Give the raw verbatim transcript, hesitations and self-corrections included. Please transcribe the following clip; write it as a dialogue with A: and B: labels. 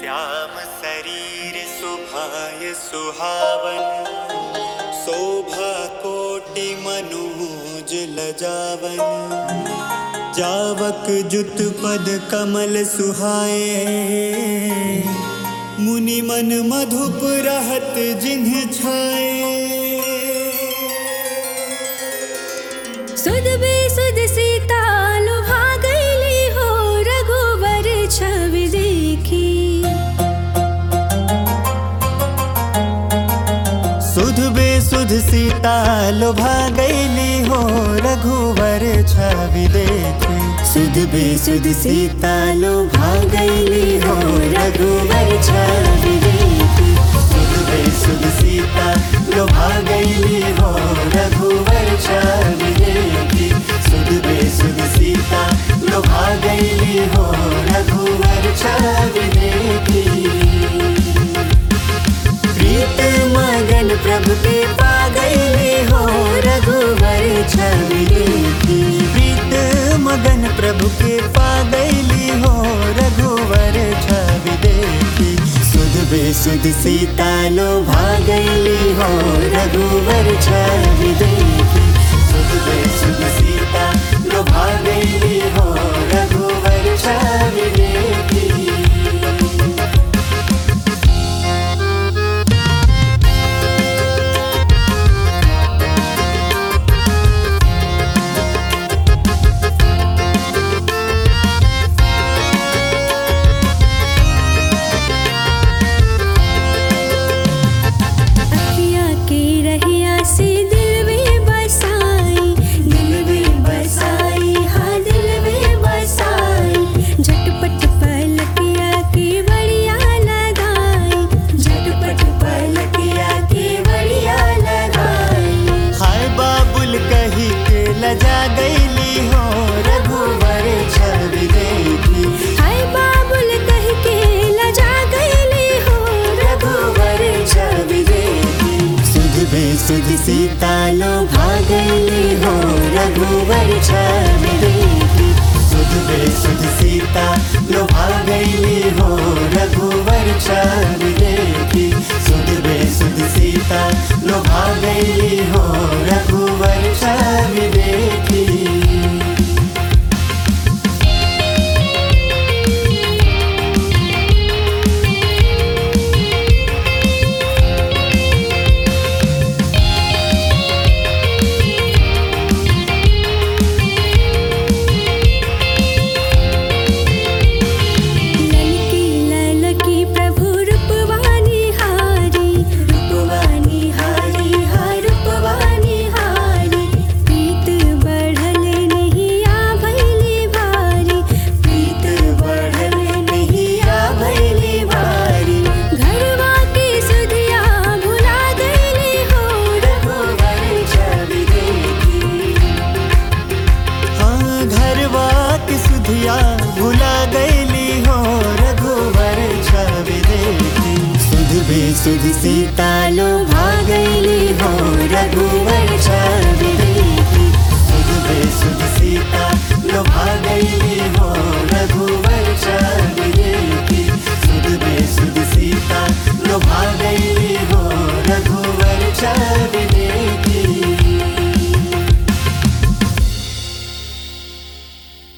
A: श्याम शरीर सुभाय सुहावन, शोभा कोटि मनोज लजावन। जावक जुत पद कमल सुहाए, मुनि मन मधुप रहत जिन्ह छाए।
B: सुध बेसुध सीता लुभा गईली हो, रघुवर छवि देखी।
A: सुध बेसुध सीता लुभा गईली हो, रघुवर छवि देखी।
B: सुध बेसुध सीता लुभा गईली हो, रघुवर छवि देखी।
A: सुध बेसुध सीता लुभा गईली हो, रघुवर छवि देखी। सुध बेसुध सीता लुभा गईली हो, रघुवर छवि देखी। प्रीत मगन प्रभु के पा गईली हो, रघुवर छवि देखी। प्रीत मगन प्रभु के पा गईली हो, रघुवर छवि देखी। सुध बेसुध सीता लुभा गईली हो, रघुवर छवि देखी। सुध बेसुध सीता लुभा गईली हो, रघुवर छवि देखी। लजा गईली हो, रघुवर छवि देखी।
B: हाय बाबुल कह के लजा गईली हो, रघुवर छवि देखी।
A: सुध बेसुध सीता लुभा गईली हो, रघुवर छवि देखी। सुध बेसुध सीता लुभा गईली हो, रघुवर छवि देखी। सुध बेसुध सीता लुभा गईली हो, रघुवर छवि देखी। भुला गईली हो, रघुवर छवि देखी। सुध बेसुध सीता लुभा गईली हो, रघुवर छवि देखी। सुध बेसुध सीता लुभा गईली